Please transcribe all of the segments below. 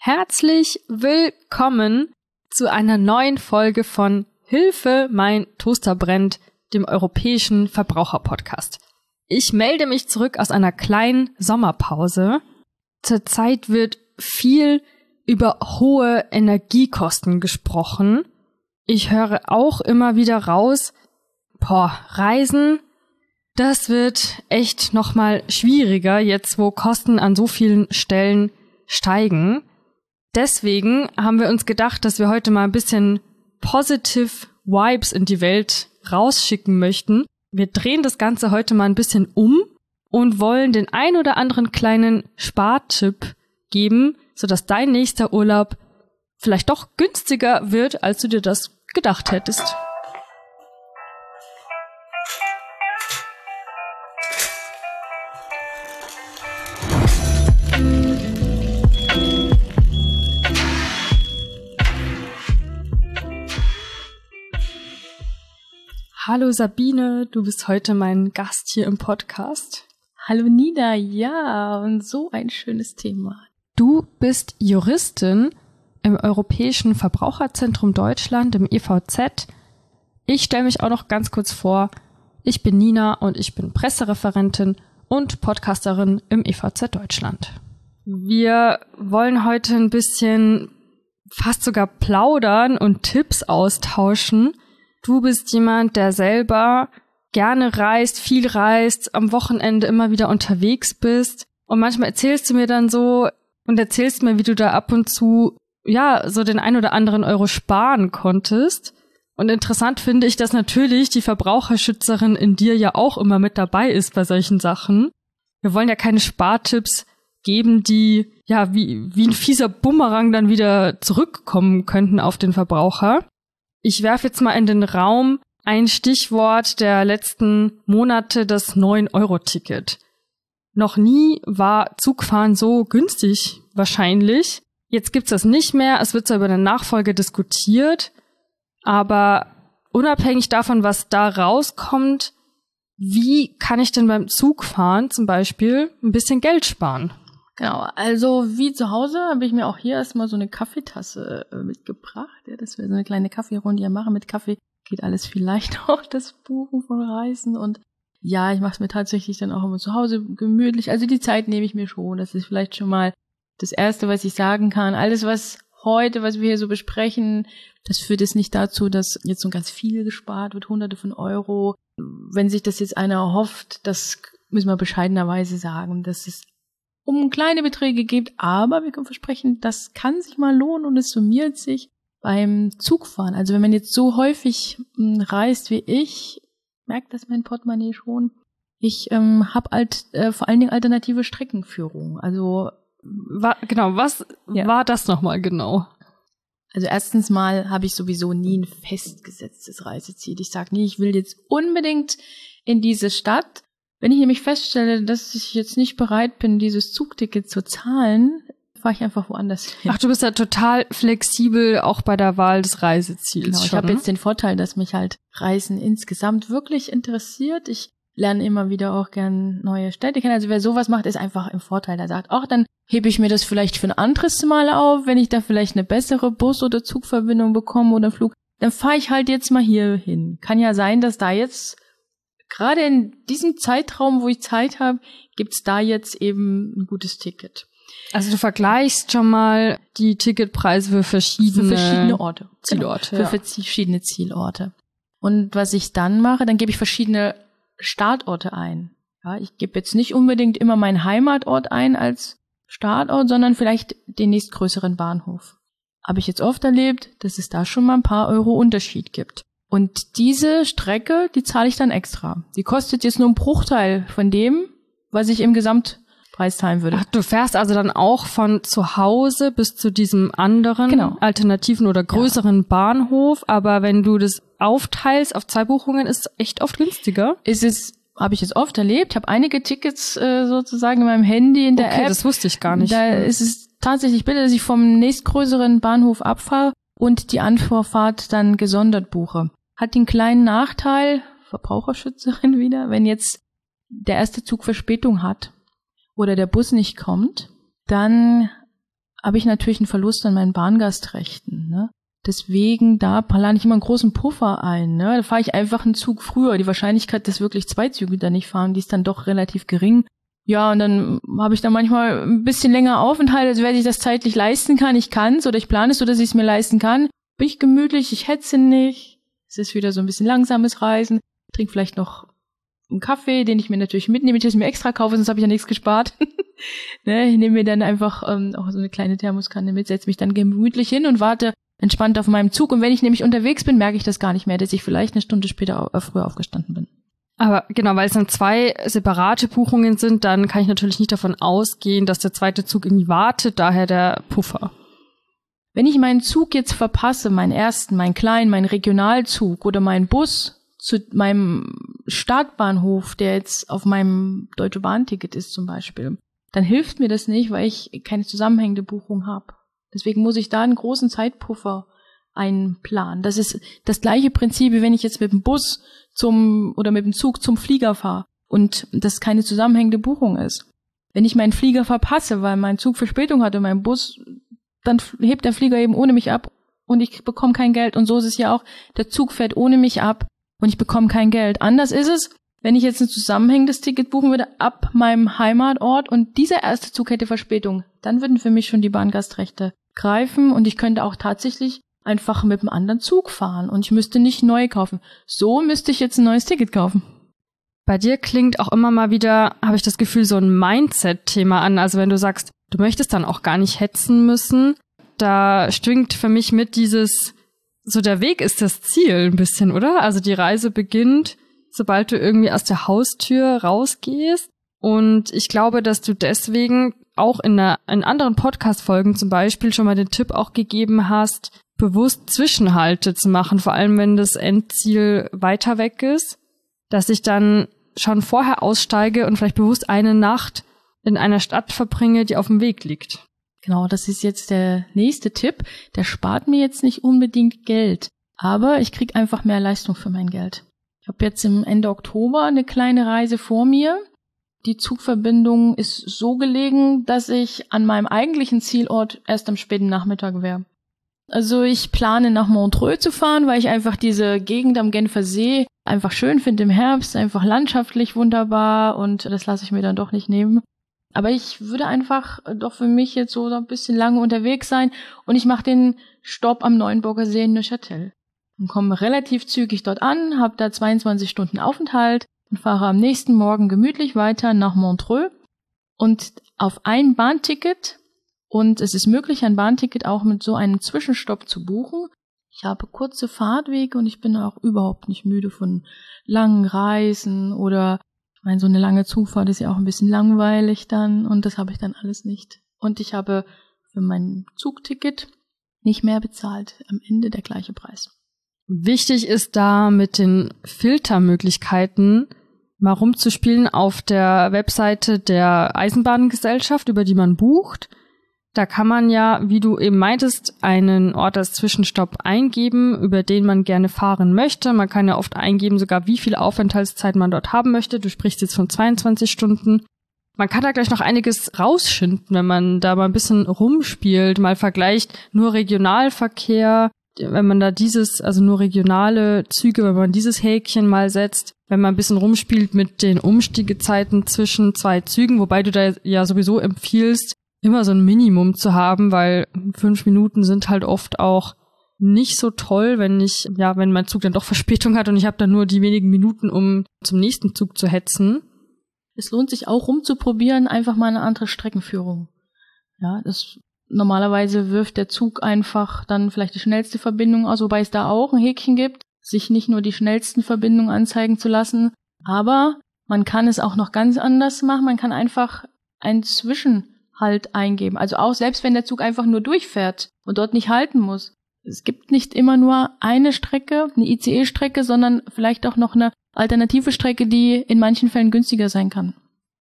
Herzlich willkommen zu einer neuen Folge von Hilfe, mein Toaster brennt, dem europäischen Verbraucherpodcast. Ich melde mich zurück aus einer kleinen Sommerpause. Zurzeit wird viel über hohe Energiekosten gesprochen. Ich höre auch immer wieder raus, Reisen, das wird echt nochmal schwieriger, jetzt wo Kosten an so vielen Stellen steigen. Deswegen haben wir uns gedacht, dass wir heute mal ein bisschen positive Vibes in die Welt rausschicken möchten. Wir drehen das Ganze heute mal ein bisschen um und wollen den ein oder anderen kleinen Spartipp geben, sodass dein nächster Urlaub vielleicht doch günstiger wird, als du dir das gedacht hättest. Hallo Sabine, du bist heute mein Gast hier im Podcast. Hallo Nina, ja, und so ein schönes Thema. Du bist Juristin im Europäischen Verbraucherzentrum Deutschland, im EVZ. Ich stelle mich auch noch ganz kurz vor. Ich bin Nina und ich bin Pressereferentin und Podcasterin im EVZ Deutschland. Wir wollen heute ein bisschen fast sogar plaudern und Tipps austauschen. Du bist jemand, der selber gerne reist, viel reist, am Wochenende immer wieder unterwegs bist. Und manchmal erzählst du mir dann so und erzählst mir, wie du da ab und zu, so den 1 oder anderen Euro sparen konntest. Und interessant finde ich, dass natürlich die Verbraucherschützerin in dir ja auch immer mit dabei ist bei solchen Sachen. Wir wollen ja keine Spartipps geben, die wie ein fieser Bumerang dann wieder zurückkommen könnten auf den Verbraucher. Ich werfe jetzt mal in den Raum ein Stichwort der letzten Monate, das 9-Euro-Ticket. Noch nie war Zugfahren so günstig, wahrscheinlich. Jetzt gibt's das nicht mehr, es wird zwar über eine Nachfolge diskutiert, aber unabhängig davon, was da rauskommt, wie kann ich denn beim Zugfahren zum Beispiel ein bisschen Geld sparen? Genau, also wie zu Hause habe ich mir auch hier erstmal so eine Kaffeetasse mitgebracht, dass wir so eine kleine Kaffeerunde hier machen. Mit Kaffee geht alles viel leichter, auch das Buchen von Reisen. Und ja, ich mache es mir tatsächlich dann auch immer zu Hause gemütlich. Also die Zeit nehme ich mir schon. Das ist vielleicht schon mal das Erste, was ich sagen kann. Alles, was wir hier so besprechen, das führt jetzt nicht dazu, dass jetzt so ganz viel gespart wird, Hunderte von Euro. Wenn sich das jetzt einer erhofft, das müssen wir bescheidenerweise sagen, dass es um kleine Beträge geht, aber wir können versprechen, das kann sich mal lohnen und es summiert sich beim Zugfahren. Also wenn man jetzt so häufig reist wie ich, merkt das mein Portemonnaie schon. Ich habe vor allen Dingen alternative Streckenführung. Also was war das nochmal genau? Also erstens mal habe ich sowieso nie ein festgesetztes Reiseziel. Ich sage nie, ich will jetzt unbedingt in diese Stadt. Wenn ich nämlich feststelle, dass ich jetzt nicht bereit bin, dieses Zugticket zu zahlen, fahre ich einfach woanders hin. Ach, du bist ja total flexibel auch bei der Wahl des Reiseziels. Genau, ich habe jetzt den Vorteil, dass mich halt Reisen insgesamt wirklich interessiert. Ich lerne immer wieder auch gern neue Städte kennen. Also wer sowas macht, ist einfach im Vorteil. Der sagt, dann hebe ich mir das vielleicht für ein anderes Mal auf, wenn ich da vielleicht eine bessere Bus- oder Zugverbindung bekomme oder Flug, dann fahre ich halt jetzt mal hier hin. Kann ja sein, dass da jetzt gerade in diesem Zeitraum, wo ich Zeit habe, gibt's da jetzt eben ein gutes Ticket. Also du vergleichst schon mal die Ticketpreise für verschiedene Orte. Zielorte. Genau, für verschiedene Zielorte. Und was ich dann mache, dann gebe ich verschiedene Startorte ein. Ja, ich gebe jetzt nicht unbedingt immer meinen Heimatort ein als Startort, sondern vielleicht den nächstgrößeren Bahnhof. Habe ich jetzt oft erlebt, dass es da schon mal ein paar Euro Unterschied gibt. Und diese Strecke, die zahle ich dann extra. Die kostet jetzt nur einen Bruchteil von dem, was ich im Gesamtpreis zahlen würde. Ach, du fährst also dann auch von zu Hause bis zu diesem anderen alternativen oder größeren Bahnhof. Aber wenn du das aufteilst auf 2 Buchungen, ist es echt oft günstiger. Habe ich jetzt oft erlebt. Ich habe einige Tickets sozusagen in meinem Handy in der App. Das wusste ich gar nicht. Da ist es tatsächlich bitte, dass ich vom nächstgrößeren Bahnhof abfahre und die Anvorfahrt dann gesondert buche. Hat den kleinen Nachteil, Verbraucherschützerin wieder, wenn jetzt der erste Zug Verspätung hat oder der Bus nicht kommt, dann habe ich natürlich einen Verlust an meinen Bahngastrechten, ne? Deswegen, da plane ich immer einen großen Puffer ein, ne? Da fahre ich einfach einen Zug früher. Die Wahrscheinlichkeit, dass wirklich 2 Züge da nicht fahren, die ist dann doch relativ gering. Ja, und dann habe ich da manchmal ein bisschen länger Aufenthalt, also wenn ich das zeitlich leisten kann, ich kann's oder ich plane es so, dass ich es mir leisten kann. Bin ich gemütlich, ich hetze nicht. Es ist wieder so ein bisschen langsames Reisen. Trinke vielleicht noch einen Kaffee, den ich mir natürlich mitnehme, ich mir extra kaufe, sonst habe ich ja nichts gespart. Ne, ich nehme mir dann einfach auch so eine kleine Thermoskanne mit, setze mich dann gemütlich hin und warte entspannt auf meinem Zug. Und wenn ich nämlich unterwegs bin, merke ich das gar nicht mehr, dass ich vielleicht eine Stunde später früher aufgestanden bin. Aber genau, weil es dann 2 separate Buchungen sind, dann kann ich natürlich nicht davon ausgehen, dass der zweite Zug irgendwie wartet, daher der Puffer. Wenn ich meinen Zug jetzt verpasse, meinen ersten, meinen kleinen, meinen Regionalzug oder meinen Bus zu meinem Startbahnhof, der jetzt auf meinem Deutsche Bahn-Ticket ist zum Beispiel, dann hilft mir das nicht, weil ich keine zusammenhängende Buchung habe. Deswegen muss ich da einen großen Zeitpuffer einplanen. Das ist das gleiche Prinzip, wie wenn ich jetzt mit dem Bus oder mit dem Zug zum Flieger fahre und das keine zusammenhängende Buchung ist. Wenn ich meinen Flieger verpasse, weil mein Zug Verspätung hat und mein Bus, dann hebt der Flieger eben ohne mich ab und ich bekomme kein Geld. Und so ist es ja auch, der Zug fährt ohne mich ab und ich bekomme kein Geld. Anders ist es, wenn ich jetzt ein zusammenhängendes Ticket buchen würde ab meinem Heimatort und dieser erste Zug hätte Verspätung, dann würden für mich schon die Bahngastrechte greifen und ich könnte auch tatsächlich einfach mit einem anderen Zug fahren und ich müsste nicht neu kaufen. So müsste ich jetzt ein neues Ticket kaufen. Bei dir klingt auch immer mal wieder, habe ich das Gefühl, so ein Mindset-Thema an. Also wenn du sagst, du möchtest dann auch gar nicht hetzen müssen, da schwingt für mich mit dieses, so der Weg ist das Ziel ein bisschen, oder? Also die Reise beginnt, sobald du irgendwie aus der Haustür rausgehst. Und ich glaube, dass du deswegen auch in anderen Podcast-Folgen zum Beispiel schon mal den Tipp auch gegeben hast, bewusst Zwischenhalte zu machen, vor allem wenn das Endziel weiter weg ist, dass ich dann schon vorher aussteige und vielleicht bewusst eine Nacht in einer Stadt verbringe, die auf dem Weg liegt. Genau, das ist jetzt der nächste Tipp. Der spart mir jetzt nicht unbedingt Geld, aber ich kriege einfach mehr Leistung für mein Geld. Ich habe jetzt im Ende Oktober eine kleine Reise vor mir. Die Zugverbindung ist so gelegen, dass ich an meinem eigentlichen Zielort erst am späten Nachmittag wäre. Also ich plane nach Montreux zu fahren, weil ich einfach diese Gegend am Genfer See einfach schön finde im Herbst, einfach landschaftlich wunderbar und das lasse ich mir dann doch nicht nehmen. Aber ich würde einfach doch für mich jetzt so ein bisschen lange unterwegs sein und ich mache den Stopp am Neuenburger See in Neuchâtel und komme relativ zügig dort an, habe da 22 Stunden Aufenthalt und fahre am nächsten Morgen gemütlich weiter nach Montreux und auf ein Bahnticket. Und es ist möglich, ein Bahnticket auch mit so einem Zwischenstopp zu buchen. Ich habe kurze Fahrtwege und ich bin auch überhaupt nicht müde von langen Reisen oder, ich meine, so eine lange Zugfahrt ist ja auch ein bisschen langweilig dann und das habe ich dann alles nicht. Und ich habe für mein Zugticket nicht mehr bezahlt, am Ende der gleiche Preis. Wichtig ist da mit den Filtermöglichkeiten mal rumzuspielen auf der Webseite der Eisenbahngesellschaft, über die man bucht. Da kann man ja, wie du eben meintest, einen Ort als Zwischenstopp eingeben, über den man gerne fahren möchte. Man kann ja oft eingeben, sogar wie viel Aufenthaltszeit man dort haben möchte. Du sprichst jetzt von 22 Stunden. Man kann da gleich noch einiges rausschinden, wenn man da mal ein bisschen rumspielt, mal vergleicht, nur Regionalverkehr, wenn man da also nur regionale Züge, wenn man dieses Häkchen mal setzt, wenn man ein bisschen rumspielt mit den Umstiegezeiten zwischen 2 Zügen, wobei du da ja sowieso empfiehlst, immer so ein Minimum zu haben, weil 5 Minuten sind halt oft auch nicht so toll, wenn mein Zug dann doch Verspätung hat und ich habe dann nur die wenigen Minuten, um zum nächsten Zug zu hetzen. Es lohnt sich auch rumzuprobieren, einfach mal eine andere Streckenführung. Ja, normalerweise wirft der Zug einfach dann vielleicht die schnellste Verbindung aus, wobei es da auch ein Häkchen gibt, sich nicht nur die schnellsten Verbindungen anzeigen zu lassen, aber man kann es auch noch ganz anders machen. Man kann einfach einen Zwischenhalt eingeben. Also auch selbst wenn der Zug einfach nur durchfährt und dort nicht halten muss. Es gibt nicht immer nur eine Strecke, eine ICE-Strecke, sondern vielleicht auch noch eine alternative Strecke, die in manchen Fällen günstiger sein kann.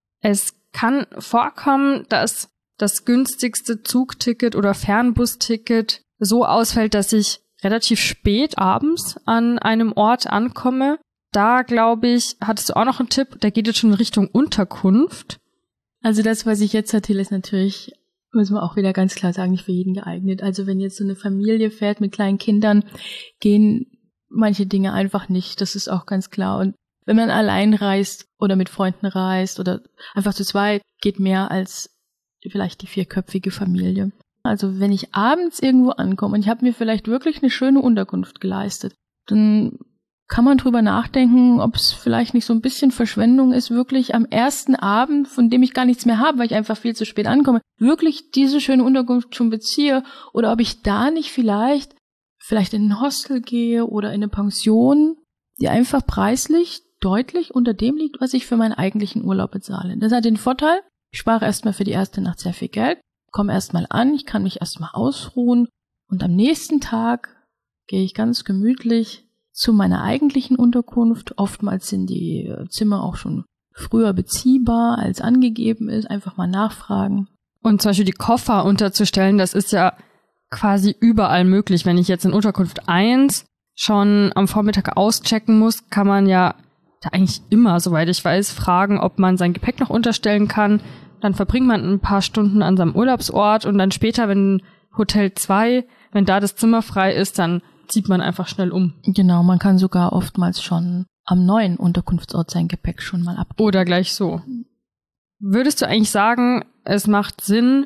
Es kann vorkommen, dass das günstigste Zugticket oder Fernbusticket so ausfällt, dass ich relativ spät abends an einem Ort ankomme. Da, glaube ich, hattest du auch noch einen Tipp, der geht jetzt schon in Richtung Unterkunft. Also das, was ich jetzt erzähle, ist natürlich muss man auch wieder ganz klar sagen, nicht für jeden geeignet. Also wenn jetzt so eine Familie fährt mit kleinen Kindern, gehen manche Dinge einfach nicht. Das ist auch ganz klar. Und wenn man allein reist oder mit Freunden reist oder einfach zu zweit, geht mehr als vielleicht die 4-köpfige Familie. Also wenn ich abends irgendwo ankomme und ich habe mir vielleicht wirklich eine schöne Unterkunft geleistet, dann kann man drüber nachdenken, ob es vielleicht nicht so ein bisschen Verschwendung ist, wirklich am ersten Abend, von dem ich gar nichts mehr habe, weil ich einfach viel zu spät ankomme, wirklich diese schöne Unterkunft schon beziehe oder ob ich da nicht vielleicht in ein Hostel gehe oder in eine Pension, die einfach preislich deutlich unter dem liegt, was ich für meinen eigentlichen Urlaub bezahle. Das hat den Vorteil, ich spare erstmal für die erste Nacht sehr viel Geld, komme erstmal an, ich kann mich erstmal ausruhen und am nächsten Tag gehe ich ganz gemütlich zu meiner eigentlichen Unterkunft. Oftmals sind die Zimmer auch schon früher beziehbar, als angegeben ist. Einfach mal nachfragen. Und zum Beispiel die Koffer unterzustellen, das ist ja quasi überall möglich. Wenn ich jetzt in Unterkunft 1 schon am Vormittag auschecken muss, kann man ja da eigentlich immer, soweit ich weiß, fragen, ob man sein Gepäck noch unterstellen kann. Dann verbringt man ein paar Stunden an seinem Urlaubsort und dann später, wenn Hotel 2, wenn da das Zimmer frei ist, dann zieht man einfach schnell um. Genau, man kann sogar oftmals schon am neuen Unterkunftsort sein Gepäck schon mal abgeben. Oder gleich so. Würdest du eigentlich sagen, es macht Sinn,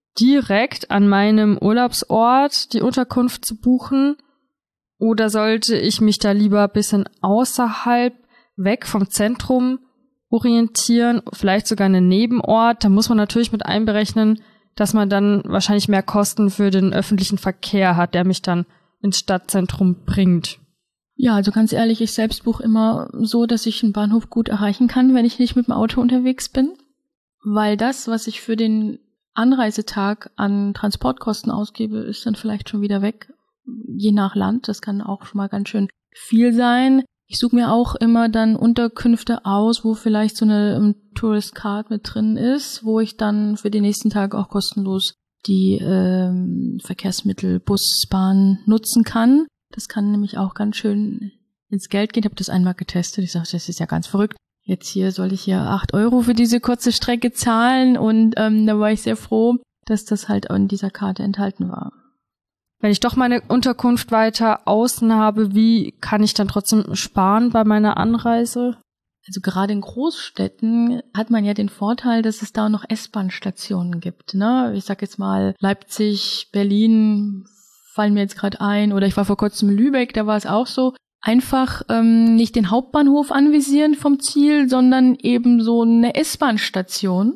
direkt an meinem Urlaubsort die Unterkunft zu buchen? Oder sollte ich mich da lieber ein bisschen außerhalb, weg vom Zentrum orientieren? Vielleicht sogar einen Nebenort? Da muss man natürlich mit einberechnen, dass man dann wahrscheinlich mehr Kosten für den öffentlichen Verkehr hat, der mich dann ins Stadtzentrum bringt. Ja, also ganz ehrlich, ich selbst buche immer so, dass ich einen Bahnhof gut erreichen kann, wenn ich nicht mit dem Auto unterwegs bin. Weil das, was ich für den Anreisetag an Transportkosten ausgebe, ist dann vielleicht schon wieder weg. Je nach Land, das kann auch schon mal ganz schön viel sein. Ich suche mir auch immer dann Unterkünfte aus, wo vielleicht so eine Tourist Card mit drin ist, wo ich dann für den nächsten Tag auch kostenlos die Verkehrsmittel, Bus, Bahn nutzen kann. Das kann nämlich auch ganz schön ins Geld gehen. Ich habe das einmal getestet. Ich sagte, das ist ja ganz verrückt. Jetzt soll ich hier 8 € für diese kurze Strecke zahlen und da war ich sehr froh, dass das halt in dieser Karte enthalten war. Wenn ich doch meine Unterkunft weiter außen habe, wie kann ich dann trotzdem sparen bei meiner Anreise? Also gerade in Großstädten hat man ja den Vorteil, dass es da noch S-Bahn-Stationen gibt. Ne? Ich sag jetzt mal Leipzig, Berlin fallen mir jetzt gerade ein. Oder ich war vor kurzem in Lübeck, da war es auch so. Einfach nicht den Hauptbahnhof anvisieren vom Ziel, sondern eben so eine S-Bahn-Station.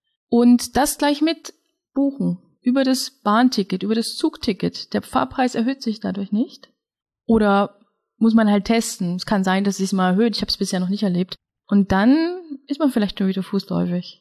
Und das gleich mit buchen. Über das Bahnticket, über das Zugticket. Der Fahrpreis erhöht sich dadurch nicht. Oder muss man halt testen. Es kann sein, dass es sich mal erhöht. Ich habe es bisher noch nicht erlebt. Und dann ist man vielleicht schon wieder fußläufig.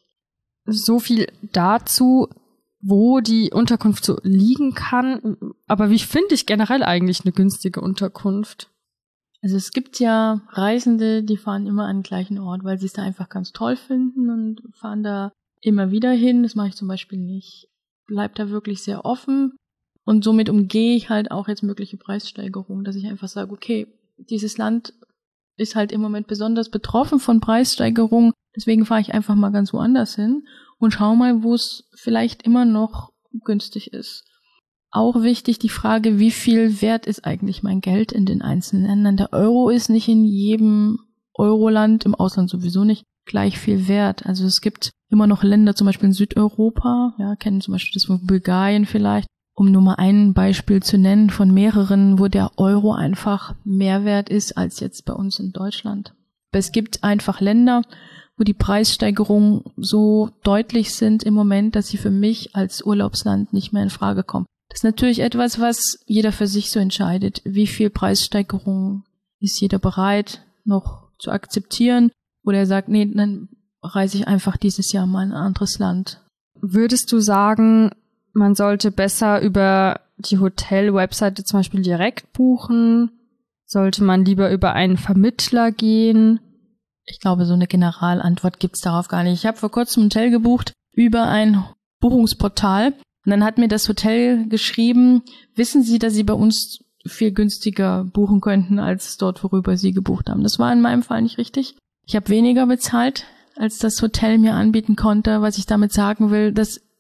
So viel dazu, wo die Unterkunft so liegen kann. Aber wie finde ich generell eigentlich eine günstige Unterkunft? Also es gibt ja Reisende, die fahren immer an den gleichen Ort, weil sie es da einfach ganz toll finden und fahren da immer wieder hin. Das mache ich zum Beispiel nicht. Bleib da wirklich sehr offen. Und somit umgehe ich halt auch jetzt mögliche Preissteigerungen, dass ich einfach sage, okay, dieses Land ist halt im Moment besonders betroffen von Preissteigerungen, deswegen fahre ich einfach mal ganz woanders hin und schau mal, wo es vielleicht immer noch günstig ist. Auch wichtig die Frage, wie viel wert ist eigentlich mein Geld in den einzelnen Ländern? Der Euro ist nicht in jedem Euroland, im Ausland sowieso nicht, gleich viel wert. Also es gibt immer noch Länder, zum Beispiel in Südeuropa, ja, kennen zum Beispiel das von Bulgarien vielleicht, um nur mal ein Beispiel zu nennen von mehreren, wo der Euro einfach mehr wert ist als jetzt bei uns in Deutschland. Aber es gibt einfach Länder, wo die Preissteigerungen so deutlich sind im Moment, dass sie für mich als Urlaubsland nicht mehr in Frage kommen. Das ist natürlich etwas, was jeder für sich so entscheidet. Wie viel Preissteigerungen ist jeder bereit noch zu akzeptieren? Oder er sagt, nee, dann reise ich einfach dieses Jahr mal in ein anderes Land. Würdest du sagen, man sollte besser über die Hotel-Webseite zum Beispiel direkt buchen? Sollte man lieber über einen Vermittler gehen? Ich glaube, so eine Generalantwort gibt's darauf gar nicht. Ich habe vor kurzem ein Hotel gebucht über ein Buchungsportal. Und dann hat mir das Hotel geschrieben, wissen Sie, dass Sie bei uns viel günstiger buchen könnten, als dort, worüber Sie gebucht haben. Das war in meinem Fall nicht richtig. Ich habe weniger bezahlt, als das Hotel mir anbieten konnte. Was ich damit sagen will, das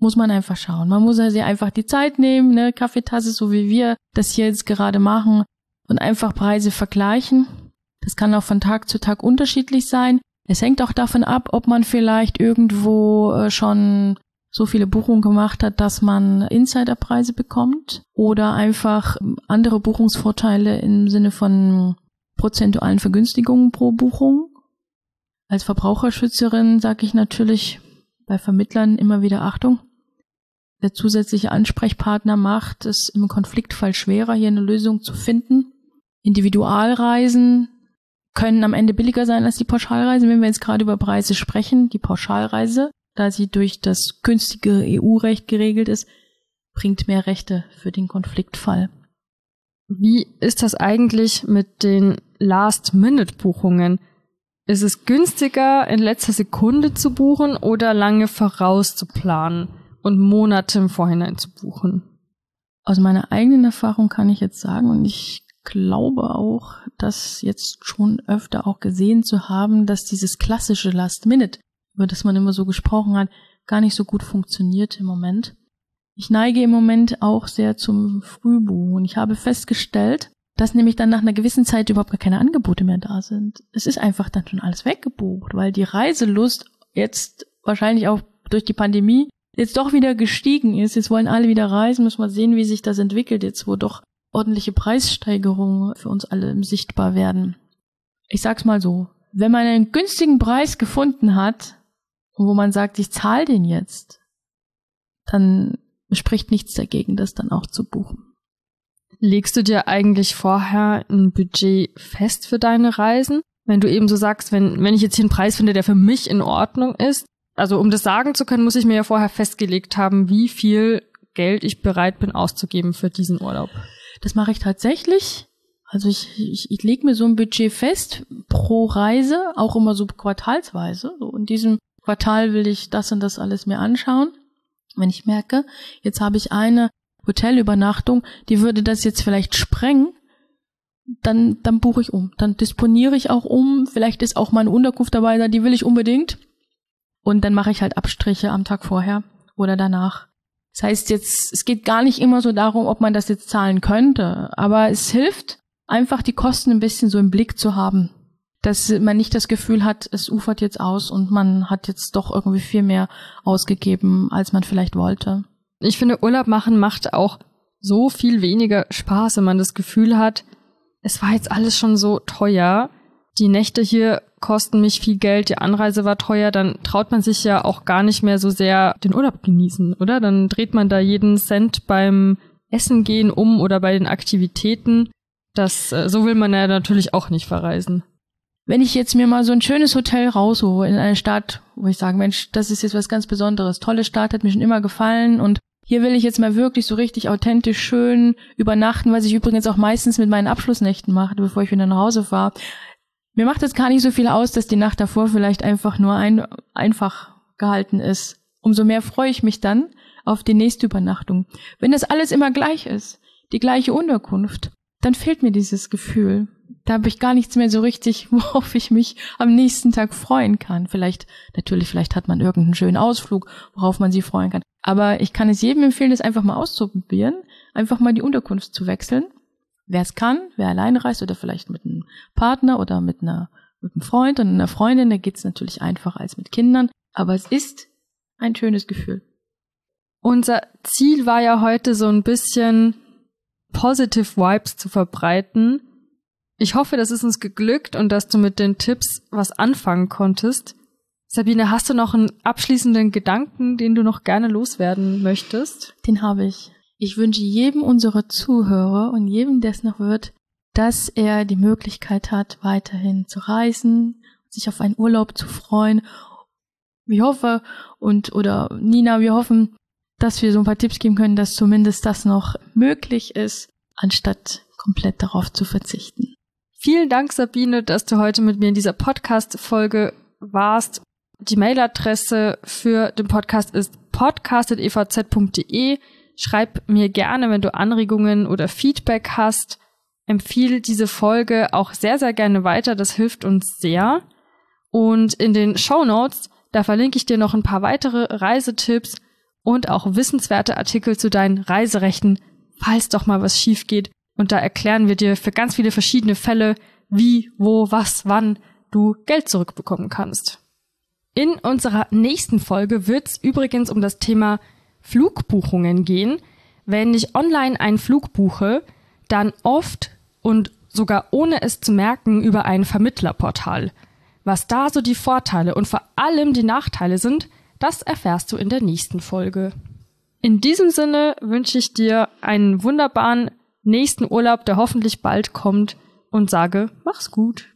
muss man einfach schauen. Man muss also einfach die Zeit nehmen, ne, Kaffeetasse, so wie wir das hier jetzt gerade machen, und einfach Preise vergleichen. Das kann auch von Tag zu Tag unterschiedlich sein. Es hängt auch davon ab, ob man vielleicht irgendwo schon so viele Buchungen gemacht hat, dass man Insiderpreise bekommt oder einfach andere Buchungsvorteile im Sinne von prozentualen Vergünstigungen pro Buchung. Als Verbraucherschützerin sage ich natürlich bei Vermittlern immer wieder Achtung. Der zusätzliche Ansprechpartner macht es im Konfliktfall schwerer, hier eine Lösung zu finden. Individualreisen können am Ende billiger sein als die Pauschalreisen, wenn wir jetzt gerade über Preise sprechen. Die Pauschalreise, da sie durch das günstige EU-Recht geregelt ist, bringt mehr Rechte für den Konfliktfall. Wie ist das eigentlich mit den Last-Minute-Buchungen? Ist es günstiger, in letzter Sekunde zu buchen oder lange vorauszuplanen und Monate im Vorhinein zu buchen? Aus meiner eigenen Erfahrung kann ich jetzt sagen, und ich glaube auch, das jetzt schon öfter auch gesehen zu haben, dass dieses klassische Last-Minute, über das man immer so gesprochen hat, gar nicht so gut funktioniert im Moment. Ich neige im Moment auch sehr zum Frühbuchen. Ich habe festgestellt, dass nämlich dann nach einer gewissen Zeit überhaupt gar keine Angebote mehr da sind. Es ist einfach dann schon alles weggebucht, weil die Reiselust jetzt wahrscheinlich auch durch die Pandemie jetzt doch wieder gestiegen ist. Jetzt wollen alle wieder reisen, müssen wir sehen, wie sich das entwickelt jetzt, wo doch ordentliche Preissteigerungen für uns alle sichtbar werden. Ich sag's mal so, wenn man einen günstigen Preis gefunden hat und wo man sagt, ich zahle den jetzt, dann spricht nichts dagegen, das dann auch zu buchen. Legst du dir eigentlich vorher ein Budget fest für deine Reisen? Wenn du eben so sagst, wenn ich jetzt hier einen Preis finde, der für mich in Ordnung ist, also um das sagen zu können, muss ich mir ja vorher festgelegt haben, wie viel Geld ich bereit bin auszugeben für diesen Urlaub. Das mache ich tatsächlich. Also ich lege mir so ein Budget fest pro Reise, auch immer so quartalsweise. So in diesem Quartal will ich das und das alles mir anschauen. Wenn ich merke, jetzt habe ich eine Hotelübernachtung, die würde das jetzt vielleicht sprengen, dann buche ich um. Dann disponiere ich auch um. Vielleicht ist auch mal eine Unterkunft dabei, die will ich unbedingt. Und dann mache ich halt Abstriche am Tag vorher oder danach. Das heißt jetzt, es geht gar nicht immer so darum, ob man das jetzt zahlen könnte, aber es hilft, einfach die Kosten ein bisschen so im Blick zu haben, dass man nicht das Gefühl hat, es ufert jetzt aus und man hat jetzt doch irgendwie viel mehr ausgegeben, als man vielleicht wollte. Ich finde, Urlaub machen macht auch so viel weniger Spaß, wenn man das Gefühl hat, es war jetzt alles schon so teuer. Die Nächte hier kosten mich viel Geld, die Anreise war teuer, dann traut man sich ja auch gar nicht mehr so sehr den Urlaub genießen, oder? Dann dreht man da jeden Cent beim Essen gehen um oder bei den Aktivitäten. So will man ja natürlich auch nicht verreisen. Wenn ich jetzt mir mal so ein schönes Hotel raushole in eine Stadt, wo ich sage, Mensch, das ist jetzt was ganz Besonderes, tolle Stadt, hat mir schon immer gefallen und hier will ich jetzt mal wirklich so richtig authentisch schön übernachten, was ich übrigens auch meistens mit meinen Abschlussnächten mache, bevor ich wieder nach Hause fahre. Mir macht es gar nicht so viel aus, dass die Nacht davor vielleicht einfach nur einfach gehalten ist. Umso mehr freue ich mich dann auf die nächste Übernachtung. Wenn das alles immer gleich ist, die gleiche Unterkunft, dann fehlt mir dieses Gefühl. Da habe ich gar nichts mehr so richtig, worauf ich mich am nächsten Tag freuen kann. Vielleicht hat man irgendeinen schönen Ausflug, worauf man sich freuen kann. Aber ich kann es jedem empfehlen, das einfach mal auszuprobieren, einfach mal die Unterkunft zu wechseln. Wer es kann, wer alleine reist oder vielleicht mit einem Partner oder mit einem Freund und einer Freundin, da geht's natürlich einfacher als mit Kindern. Aber es ist ein schönes Gefühl. Unser Ziel war ja heute so ein bisschen positive Vibes zu verbreiten. Ich hoffe, das ist uns geglückt und dass du mit den Tipps was anfangen konntest. Sabine, hast du noch einen abschließenden Gedanken, den du noch gerne loswerden möchtest? Den habe ich. Ich wünsche jedem unserer Zuhörer und jedem, der es noch wird, dass er die Möglichkeit hat, weiterhin zu reisen, sich auf einen Urlaub zu freuen. Ich hoffe, oder Nina, wir hoffen, dass wir so ein paar Tipps geben können, dass zumindest das noch möglich ist, anstatt komplett darauf zu verzichten. Vielen Dank, Sabine, dass du heute mit mir in dieser Podcast-Folge warst. Die Mailadresse für den Podcast ist podcast@evz.de. Schreib mir gerne, wenn du Anregungen oder Feedback hast. Empfehle diese Folge auch sehr, sehr gerne weiter. Das hilft uns sehr. Und in den Shownotes, da verlinke ich dir noch ein paar weitere Reisetipps und auch wissenswerte Artikel zu deinen Reiserechten, falls doch mal was schief geht. Und da erklären wir dir für ganz viele verschiedene Fälle, wie, wo, was, wann du Geld zurückbekommen kannst. In unserer nächsten Folge wird es übrigens um das Thema Flugbuchungen gehen. Wenn ich online einen Flug buche, dann oft und sogar ohne es zu merken über ein Vermittlerportal. Was da so die Vorteile und vor allem die Nachteile sind, das erfährst du in der nächsten Folge. In diesem Sinne wünsche ich dir einen wunderbaren nächsten Urlaub, der hoffentlich bald kommt, und sage, mach's gut.